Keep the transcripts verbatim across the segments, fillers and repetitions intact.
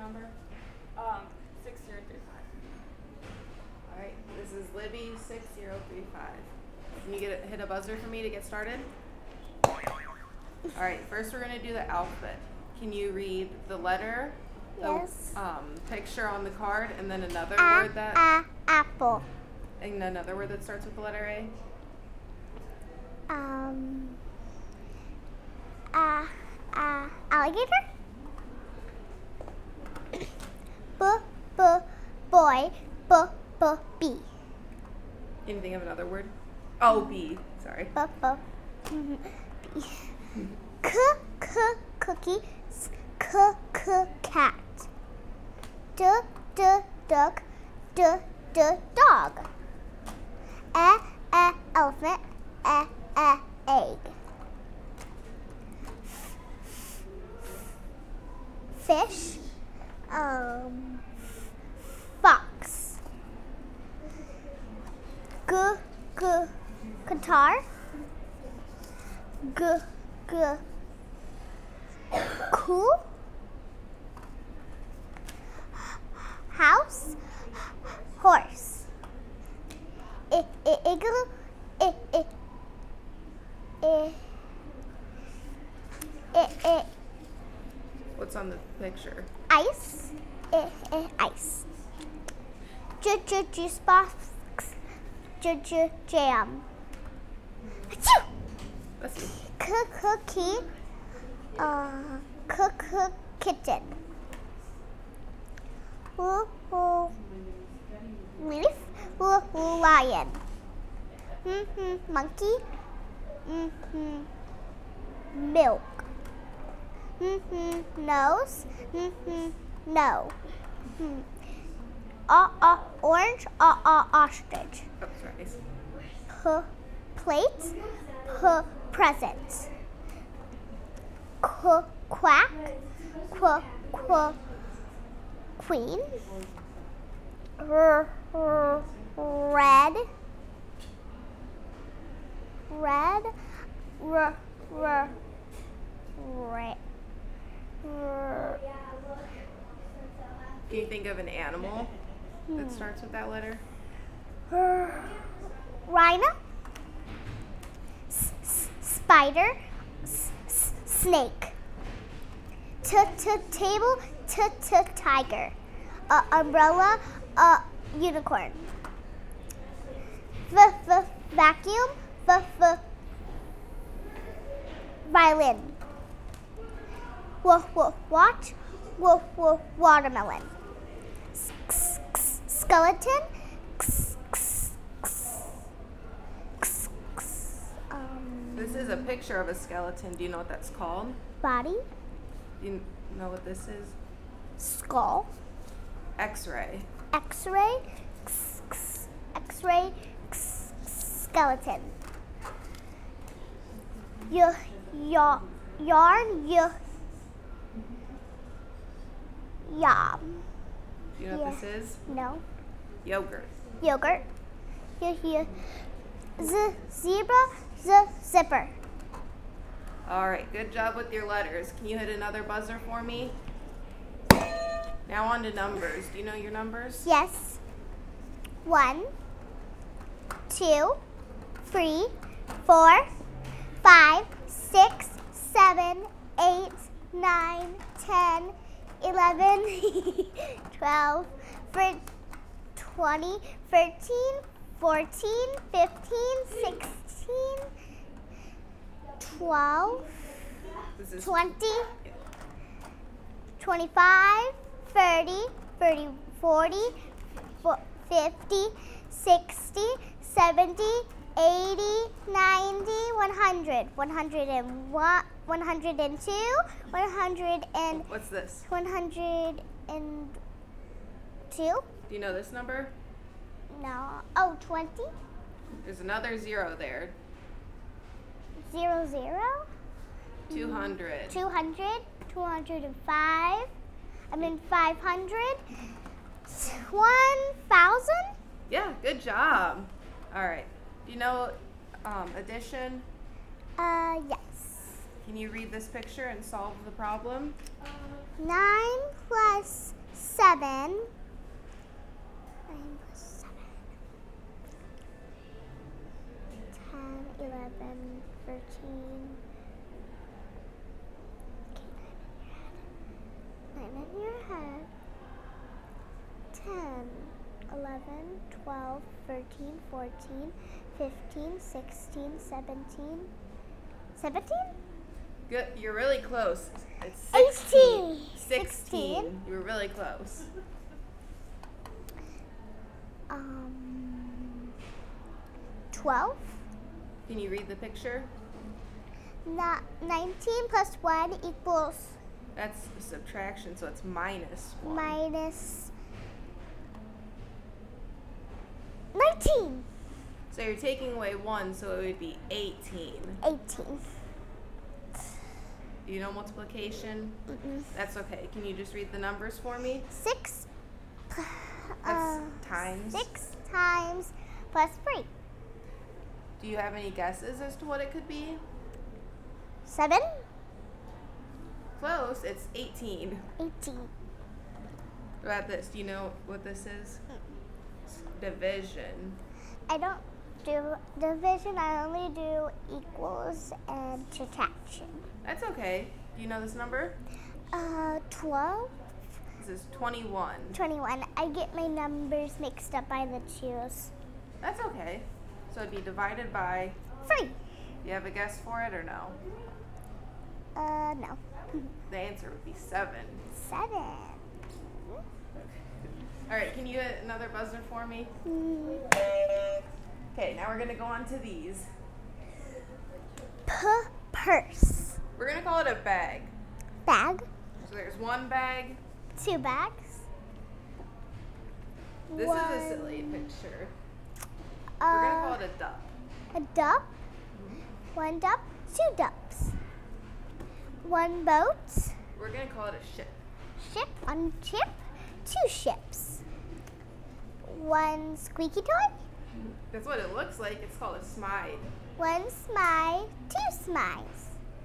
number? Um, six zero three five. All right, this is Libby six zero three five. Can you get a, hit a buzzer for me to get started? All right, first we're gonna do the alphabet. Can you read the letter, the Yes. um, picture on the card, and then another A, word that, a, apple. and another word that starts with the letter A? Um, uh, uh, alligator. B, b, boy, b, b, bee. Can you think of another word? Oh, B. Sorry. B, b, bee. C, c, cookie. S, c, c, cat. D, d, duck. D, d, dog. E, e, elephant. E, e, egg. Fish. Um, fox. G, g, guitar. G, g, cool. House. Horse. I, I, igloo. I, I, I, I, I, What's on the picture? ice. I, I, ice. J, j, juice box. J, j, jam. Achoo! Let's see. C, cookie. Uh, c, c, kitten. L, l, leaf. L, lion. Mm-hmm, monkey. Mm-hmm, milk. Mm-hmm, nose. Mm-hmm, no. Mm-hmm. Uh, uh, orange. Uh, uh, ostrich. Oh, sorry. P, plate. P, present. Qu, quack. Qu, qu, queen. R, r, red. Red. R, r, red. R, Can you think of an animal that starts with that letter? r, rhino. S, s, spider. S, s, snake. T, t, table. T, t, tiger. Uh, umbrella. Uh, unicorn. V, v, vacuum. V, v, violin. W, w, watch. W, w, watermelon. S, x, x, skeleton. X, x, x, x, x, um, This is a picture of a skeleton. Do you know what that's called? body. Do you know what this is? Skull. X-ray. X-ray. X, x, X-ray. X, x, skeleton. Y, y, yarn. Y, yam. Do you know Yeah. what this is? No. Yogurt. Yogurt. Y, y, z, zebra. Z, zipper. All right, good job with your letters. Can you hit another buzzer for me? Now on to numbers. Do you know your numbers? Yes. One, two, three, four, five, six, seven, eight, nine, ten, eleven, twelve, thir- twenty, thirteen, fourteen, fifteen, sixteen, twelve, This is twenty, twenty-five, thirty, thirty, forty, fo- fifty, sixty, seventy, eighty, ninety, one hundred, one hundred one, one hundred two, one hundred and What's this? one hundred two. Do you know this number? No. Oh, twenty? There's another zero there. Zero, zero? Two hundred. two hundred, two hundred five, I mean five hundred, one thousand? Yeah, good job. All right. Do you know um, addition? Uh, yes. Can you read this picture and solve the problem? Nine plus seven. nine plus seven. ten, eleven, thirteen. Okay, nine in your head. ten, eleven, twelve, thirteen, fourteen, fifteen, sixteen, seventeen. seventeen? Good. You're really close. It's eighteen. sixteen. sixteen. You were really close. Um, twelve. Can you read the picture? Not nineteen plus one equals That's subtraction, so it's minus one. minus nineteen. So you're taking away one, so it would be eighteen. eighteen. Do you know multiplication? Mm-mm. That's okay. Can you just read the numbers for me? Six. That's uh, times. Six times plus three. Do you have any guesses as to what it could be? Seven. Close. It's eighteen. Eighteen. What about this? Do you know what this is? Division. I don't do division. I only do equals and subtraction. That's okay. Do you know this number? Uh, twelve. This is twenty-one. twenty-one. I get my numbers mixed up by the twos. That's okay. So it'd be divided by. Three. You have a guess for it or no? Uh, no. The answer would be seven. Seven. All right. Can you hit another buzzer for me? Mm. Okay. Now we're gonna go on to these. P purse. We're gonna call it a bag. Bag. So there's one bag. Two bags. This One, is a silly picture. Uh, We're gonna call it a duck. a duck. One duck. Two ducks. One boat. We're gonna call it a ship. Ship. One ship. Two ships. One squeaky toy. That's what it looks like. It's called a smide. One smile. Two smiles.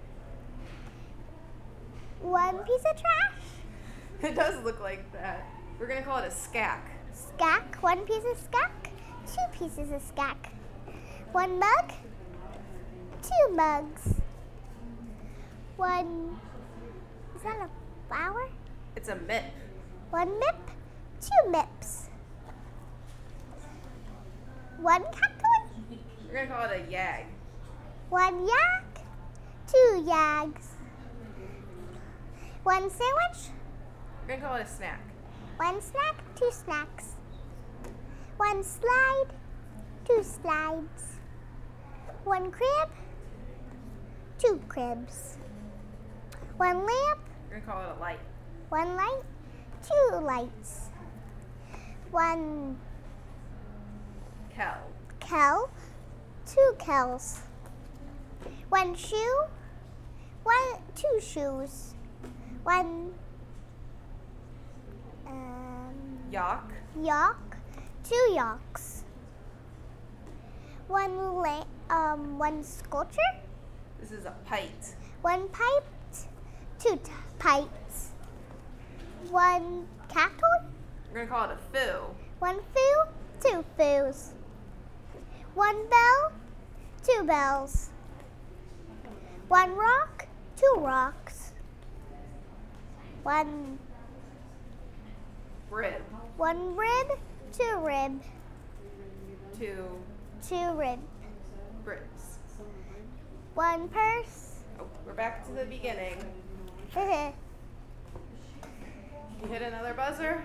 One piece of trash. It does look like that. We're gonna call it a skack. Skack. One piece of skack. Two pieces of skack. One mug. Two mugs. One. Is that a flower? It's a mip. One mip. Two mips. One cat toy. We're gonna call it a yag. One yak. Two yags. One sandwich. We're gonna call it a snack. One snack. Two snacks. One slide. Two slides. One crib. Two cribs. One lamp. We're gonna call it a light. One light. Two lights. One Kel. Kel. Two Kels. One shoe. One. Two shoes. One. Um, Yak. Yak. Two yaks. One la- um one sculpture. This is a pite. One pipe. Two t- pipes. One cat toy. We're gonna call it a foo. One foo. Two foos. One bell. Two bells. One rock. Two rocks. One Rib. one rib. Two rib. Two Two rib. ribs. One purse. Oh, we're back to the beginning. One You hit another buzzer?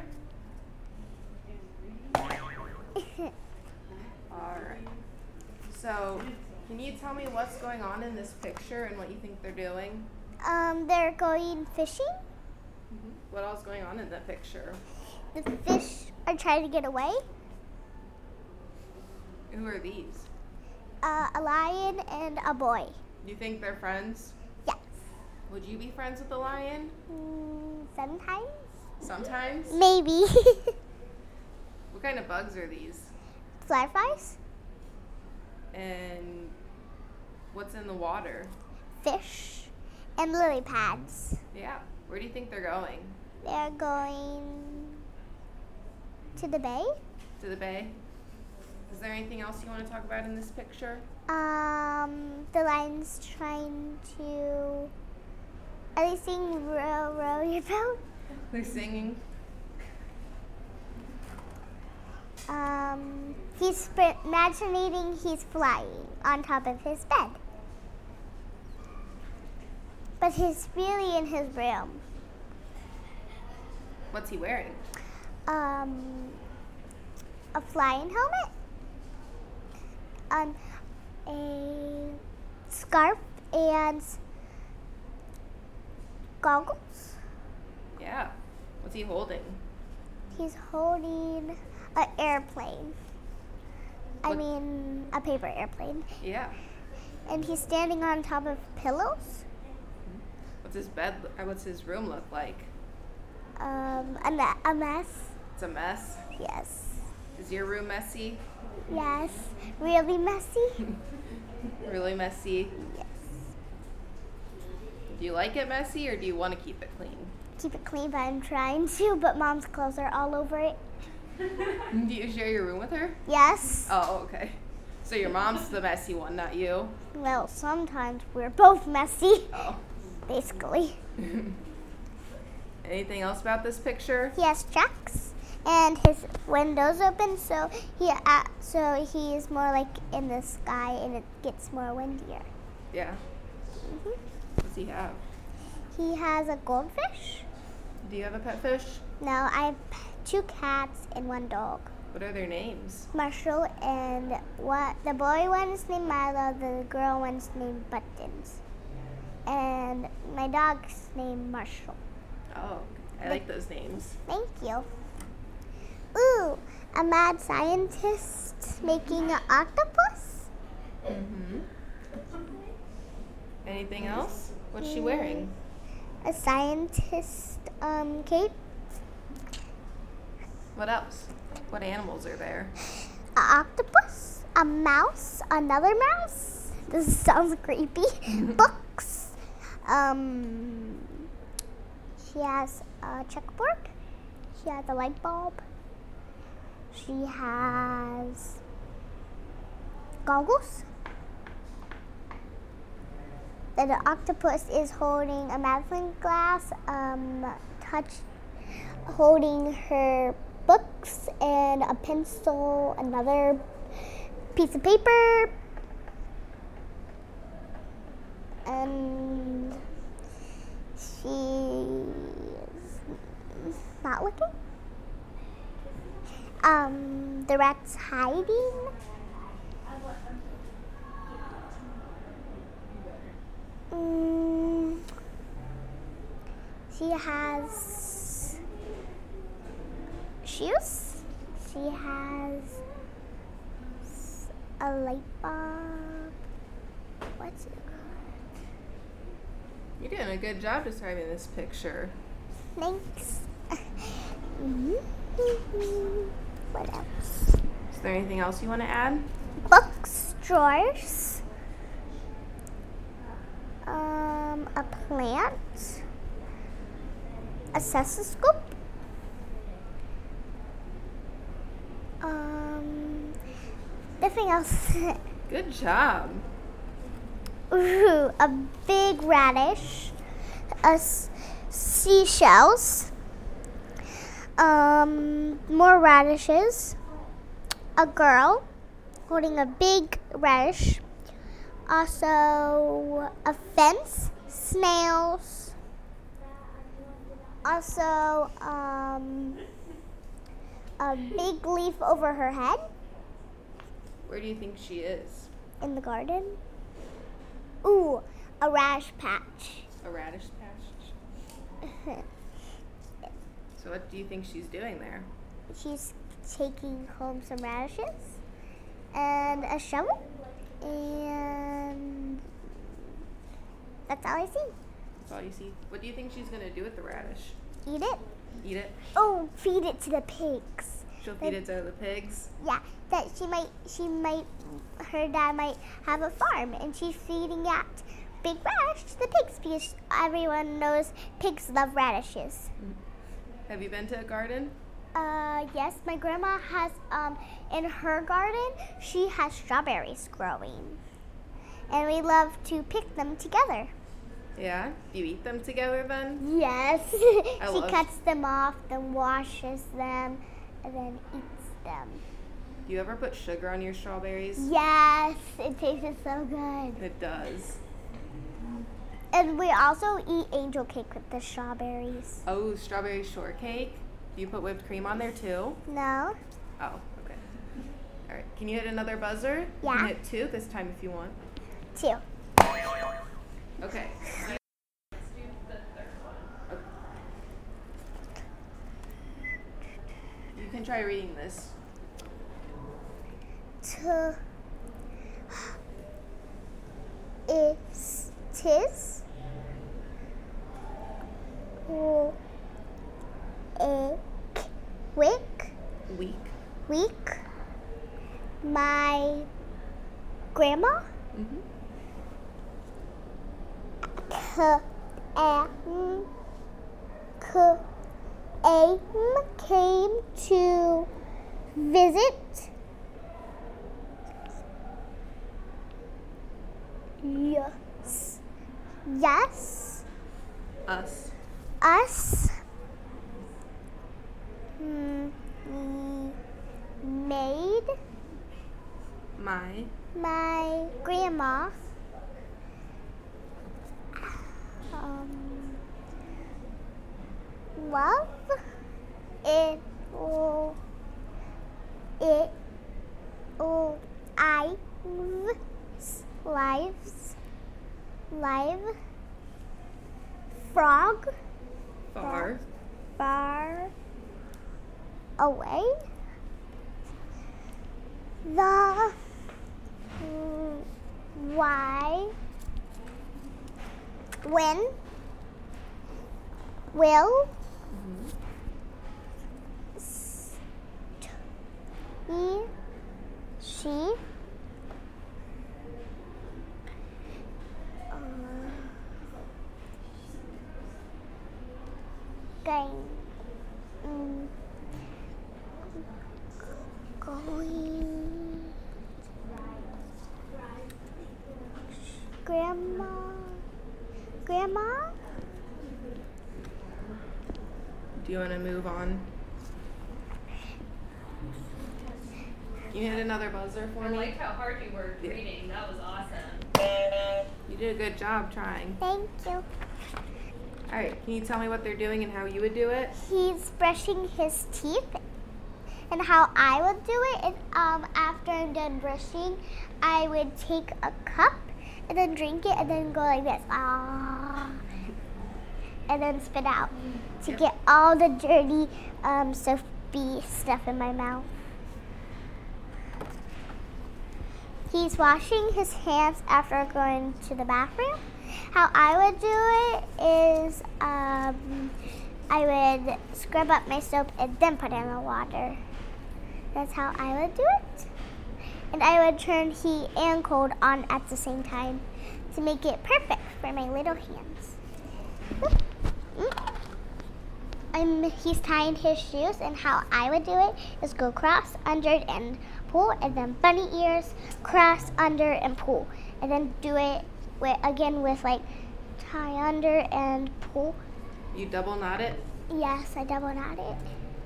Alright. So, can you tell me what's going on in this picture and what you think they're doing? um, they're going fishing. What else is going on in the picture? The fish are trying to get away. Who are these? Uh, a lion and a boy. Do you think they're friends? Yes. Would you be friends with the lion? Mm, sometimes. Sometimes? Maybe. What kind of bugs are these? Fireflies. And what's in the water? Fish. And lily pads. Yeah. Where do you think they're going? They're going to the bay. To the bay. Is there anything else you want to talk about in this picture? Um, the lion's trying to. Are they singing row, row your boat? They're singing. Um, he's sp- imagining he's flying on top of his bed. But he's really in his room. What's he wearing? Um, a flying helmet, um, a scarf, and goggles. Yeah. What's he holding? He's holding an airplane. I What- mean, a paper airplane. Yeah. And he's standing on top of pillows. What's his bed? uh, What's his room look like? Um, a, me- a mess. It's a mess. Yes. Is your room messy? Yes. Really messy? Really messy? Yes. Do you like it messy or do you want to keep it clean? Keep it clean, but I'm trying to, but Mom's clothes are all over it. Do you share your room with her? Yes. Oh, okay. So your mom's the messy one, not you? Well, sometimes we're both messy, Oh. basically. Anything else about this picture? He has checks, and his window's open, so he uh, so he's more like in the sky, and it gets more windier. Yeah. hmm What does he have? He has a goldfish. Do you have a pet fish? No, I have two cats and one dog. What are their names? Marshall and what the boy one's named Milo, the girl one's named Buttons, and my dog's named Marshall. Oh, I like those names. Thank you. Ooh, a mad scientist making an octopus. Mm-hmm. Anything else? What's she wearing? A scientist um, cape. What else? What animals are there? An octopus. A mouse. Another mouse. This sounds creepy. Books. Um. She has a checkboard. She has a light bulb. She has goggles. And the octopus is holding a magnifying glass, um, touch, holding her books and a pencil, another piece of paper, and she's not looking. Um, the rat's hiding. Mm, she has shoes. She has a light bulb. What's it called? You're doing a good job describing this picture. Thanks. What else? Is there anything else you want to add? Books, drawers, um, a plant, a stethoscope, um, nothing else. Good job. Ooh, a big radish, a s- seashells, um, more radishes, a girl holding a big radish, also a fence, snails, also um, a big leaf over her head Where do you think she is? in the garden. Ooh, a radish patch. A radish patch? So what do you think she's doing there? She's taking home some radishes and a shovel, and that's all I see. That's all you see. What do you think she's gonna do with the radish? Eat it. Eat it? Oh, feed it to the pigs. She'll feed it to the pigs? Yeah, that she might, she might, her dad might have a farm, and she's feeding that big radish to the pigs because everyone knows pigs love radishes. Have you been to a garden? Uh, yes, my grandma has, um, in her garden, she has strawberries growing. And we love to pick them together. Yeah? Do you eat them together then? Yes. I She love- cuts them off, then washes them, and then eats them. Do you ever put sugar on your strawberries? Yes, it tastes so good. It does. And we also eat angel cake with the strawberries. Oh, strawberry shortcake? Do you put whipped cream on there too? No? Oh, okay. All right. Can you hit another buzzer? You Yeah. can hit two this time if you want. Two. Okay. You can try reading this. To is tis w- a wick Week. week my grandma Mm-hmm. c- am- c- am came to visit yes yes Us. us mm, mm, made My. my grandma um, love it will it will I lives live frog Far. far away. The mm, why when will Mm-hmm. s- he she uh, going mm, going grandma grandma Do you want to move on? Can you hit another buzzer for I me? liked how hard you were Yeah. reading. That was awesome. You did a good job trying. thank you. All right. Can you tell me what they're doing and how you would do it? He's brushing his teeth, and how I would do it is um, after I'm done brushing, I would take a cup and then drink it and then go like this, ah, and then spit out to Yep. get all the dirty um, soapy stuff in my mouth. He's washing his hands after going to the bathroom. How I would do it is um, I would scrub up my soap and then put in the water. That's how I would do it. And I would turn heat and cold on at the same time to make it perfect for my little hands. And he's tying his shoes, and how I would do it is go cross, under, and pull, and then bunny ears, cross, under, and pull. And then do it with, again with like tie under and pull. You double knot it? Yes, I double knot it.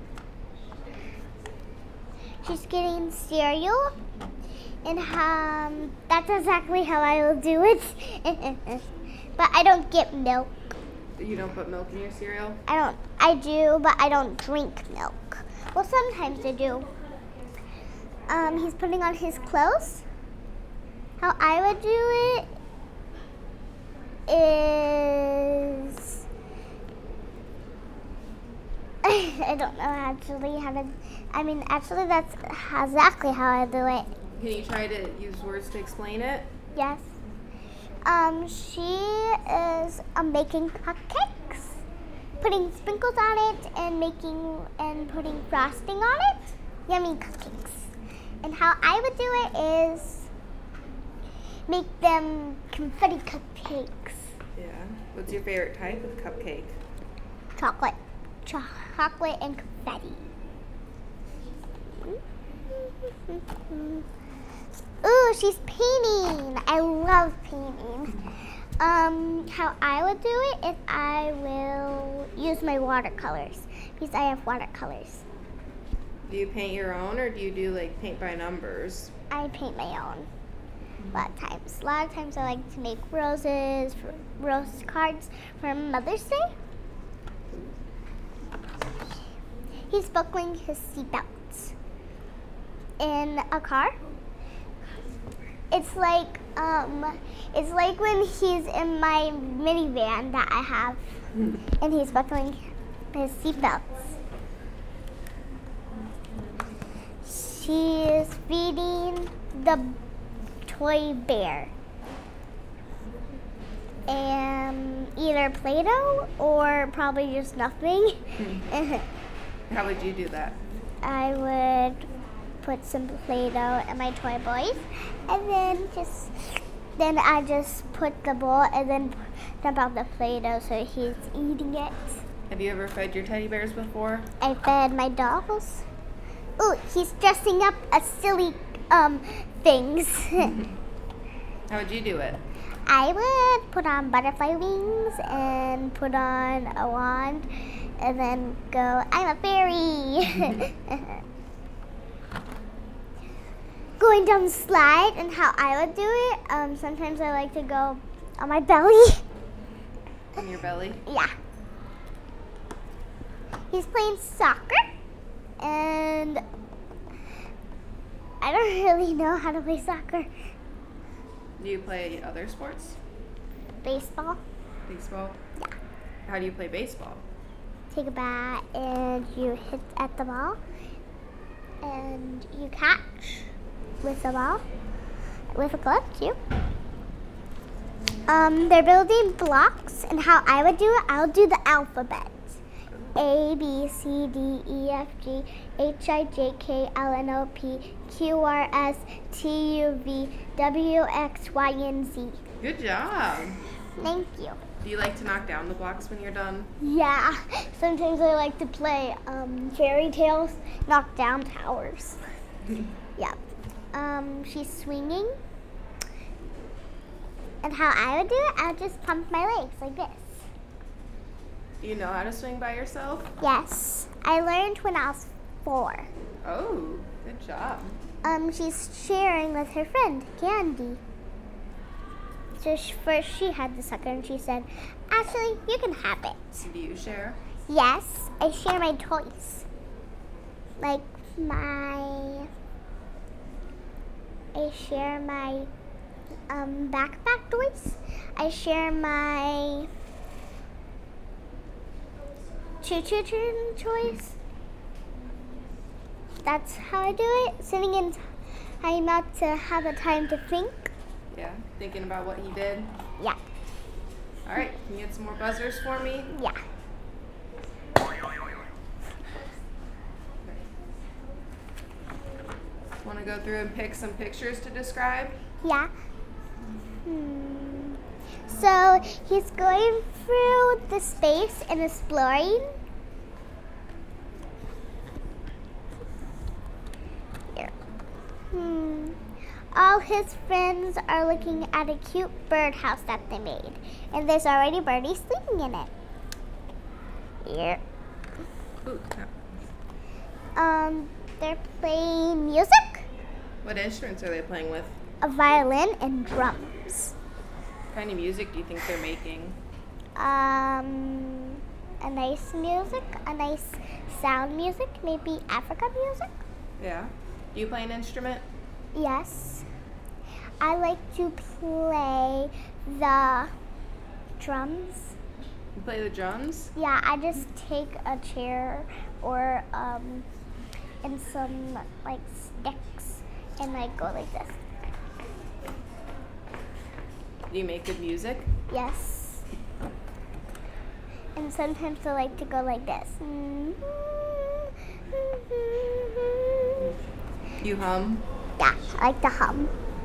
She's getting cereal, and um, that's exactly how I will do it. But I don't get milk. You don't put milk in your cereal? I don't. I do, but I don't drink milk. Well, sometimes I do. Um, he's putting on his clothes. How I would do it is I don't know actually how to. I mean, actually, that's exactly how I do it. Can you try to use words to explain it? Yes. Um, she is um, making cupcakes, putting sprinkles on it, and making and putting frosting on it. Yummy cupcakes. And how I would do it is make them confetti cupcakes. Yeah. What's your favorite type of cupcake? Chocolate, chocolate and confetti. Ooh, she's painting. I love painting. Um, how I would do it is I will use my watercolors because I have watercolors. Do you paint your own or do you do like paint by numbers? I paint my own. A lot of times. A lot of times I like to make roses, rose cards for Mother's Day. He's buckling his seatbelts in a car. It's like um, it's like when he's in my minivan that I have, and he's buckling his seatbelts. She's feeding the toy bear, and either Play-Doh or probably just nothing. How would you do that? I would put some Play-Doh in my toy boys, and then just then I just put the bowl and then dump out the Play-Doh so he's eating it. Have you ever fed your teddy bears before? I fed my dolls. Ooh, he's dressing up as silly um things. How would you do it? I would put on butterfly wings and put on a wand and then go, I'm a fairy. Going down the slide and how I would do it, um, sometimes I like to go on my belly. On your belly? Yeah. He's playing soccer and I don't really know how to play soccer. Do you play other sports? Baseball. Baseball? Yeah. How do you play baseball? Take a bat and you hit at the ball and you catch with the ball with a glove too. Um, they're building blocks and how I would do it, I'll do the alphabet. A, B, C, D, E, F, G, H, I, J, K, L, N, O, P, Q, R, S, T, U, V, W, X, Y, and Z. Good job. Thank you. Do you like to knock down the blocks when you're done? Yeah, sometimes I like to play um, fairy tales, knock down towers. Yeah. Um, she's swinging. And how I would do it, I would just pump my legs like this. Do you know how to swing by yourself? Yes, I learned when I was four. Oh, good job. Um, she's sharing with her friend, Candy. So she, first she had the sucker and she said, actually, you can have it. Do you share? Yes, I share my toys. Like my, I share my um, backpack toys. I share my choo-choo train toys. That's how I do it. Sitting in time not to have a time to think. Yeah, thinking about what he did. Yeah, All right, can you get some more buzzers for me? yeah. Want to go through and pick some pictures to describe? Yeah. Hmm. So he's going through the space and exploring. Here. Hmm. All his friends are looking at a cute birdhouse that they made, and there's already birdies sleeping in it. Here. Ooh, Um, they're playing music, what instruments are they playing with? a violin, and drums. What kind of music do you think they're making? Um, a nice music, a nice sound music, maybe African music. Yeah. Do you play an instrument? Yes. I like to play the drums. You play the drums? Yeah, I just take a chair or um, and some like sticks and like go like this. Do you make good music? Yes. And sometimes I like to go like this. You hum? Yeah, I like to hum.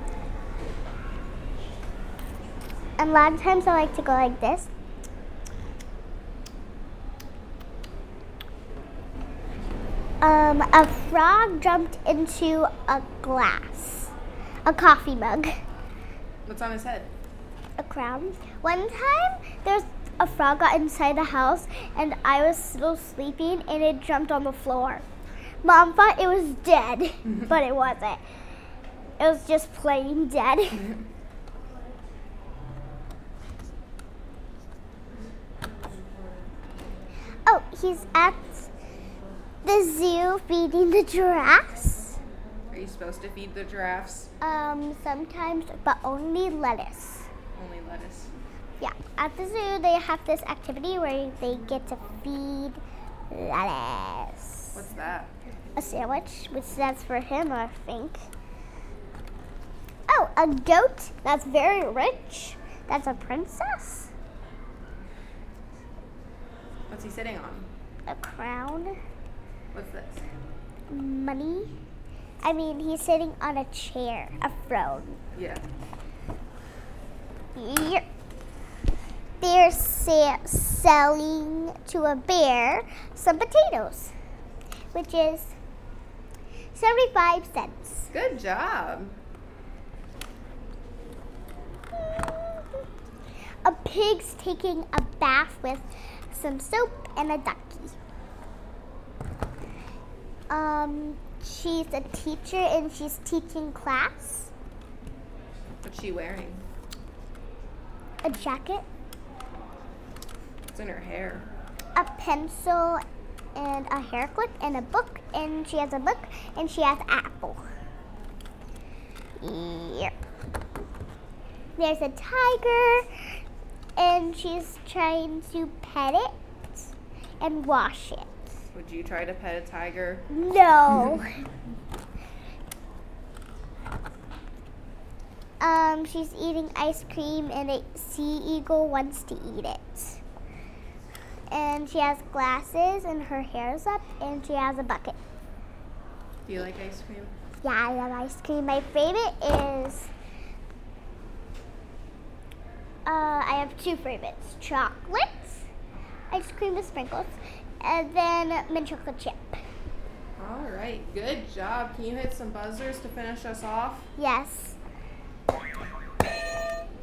And a lot of times I like to go like this. Um, Um, a frog jumped into a glass, a coffee mug, What's on his head? a crown. One time, there's a frog got inside the house, and I was still sleeping, and it jumped on the floor. Mom thought it was dead, but it wasn't. It was just plain dead. Oh, he's at the zoo feeding the giraffes. Are you supposed to feed the giraffes? Um, sometimes, but only lettuce. Only lettuce. Yeah, at the zoo they have this activity where they get to feed lettuce. What's that? A sandwich, which stands for him, I think. Oh, a goat that's very rich. That's a princess. What's he sitting on? A crown. What's this? Money. I mean, he's sitting on a chair, a throne. Yeah. Yep. They're sa- selling to a bear some potatoes, which is seventy-five cents. Good job. A pig's taking a bath with some soap and a ducky. Um, she's a teacher and she's teaching class. What's she wearing? A jacket, What's in her hair? a pencil, and a hair clip, and a book. And she has a book, and she has an apple. Yep. There's a tiger, and she's trying to pet it and wash it. Would you try to pet a tiger? No. um, she's eating ice cream, and a sea eagle wants to eat it. And she has glasses, and her hair's up, and she has a bucket. Do you like ice cream? Yeah, I love ice cream. My favorite is. Uh, I have two favorites: chocolate ice cream with sprinkles, and then mint chocolate chip. All right. Good job. Can you hit some buzzers to finish us off? Yes.